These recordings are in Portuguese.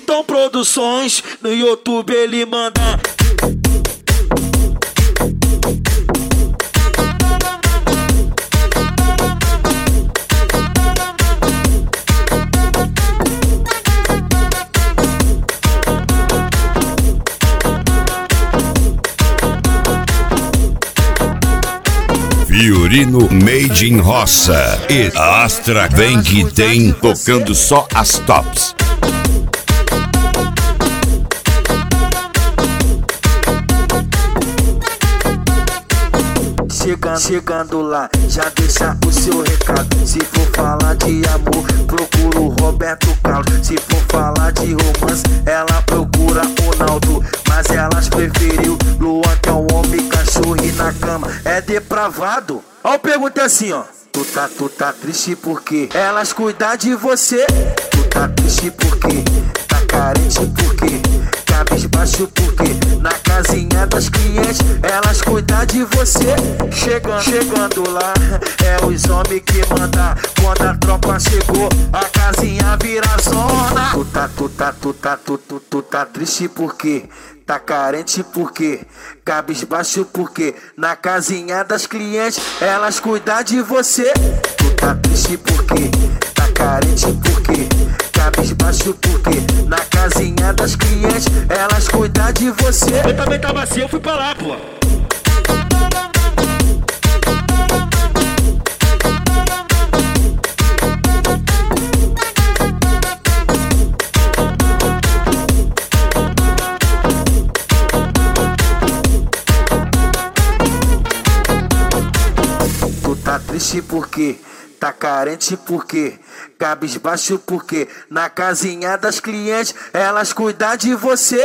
Vitão Produções, no YouTube ele manda. Fiorino Made in Roça e a Astra vem que tem, tocando só as tops. Chegando lá, já deixa o seu recado. Se for falar de amor, procura o Roberto Carlos. Se for falar de romance, ela procura o Naldo. Mas elas preferiu Luan, que é um homem cachorro e na cama é depravado. Ó, pergunta assim, ó. Tu tá triste porque elas cuidam de você. Tu tá triste porque tá carente porque cabisbaixo porque na casinha das clientes elas cuidam de você. Chegando lá, é os homens que mandam. Quando a tropa chegou, a casinha vira zona. Tu tá triste porque tá carente porque cabisbaixo porque na casinha das clientes elas cuidam de você. Tu tá triste porque tá carente porque cabisbaixo porque na casinha das clientes elas cuidam de você. Eu também tava assim, eu fui pra lá, pô. Tá triste porque tá carente porque cabisbaixo porque na casinha das clientes elas cuidam de você.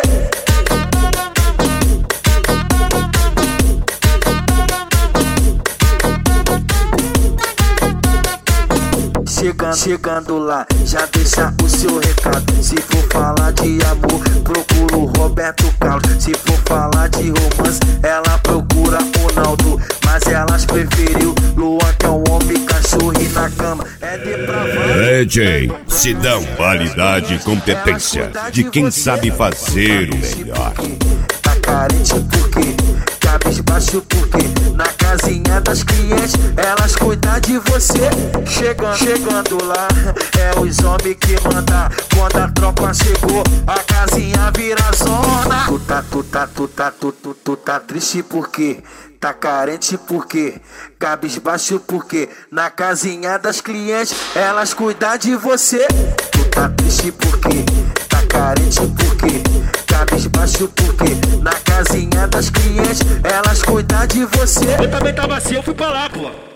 Chegando lá, já deixa o seu recado. Se for falar de amor, procura o Roberto Carlos. Se for falar de romance, ela procura o Naldo. Mas elas preferiu Luan, que é um homem cachorro e na cama é depravado. DJ Sidão, qualidade e competência de quem sabe fazer o melhor. Tá carente porque cabisbaixo porque na casinha das clientes elas cuidam de você. Chegando lá, é os homens que mandam. Quando a tropa chegou, a casinha vira zona. Tu tá triste porque tá carente porque cabisbaixo porque na casinha das clientes elas cuidam de você. Tu tá triste porque tá carente porque cabisbaixo porque na casinha das clientes elas cuidam de você. Eu também tava assim, eu fui pra lá, pô.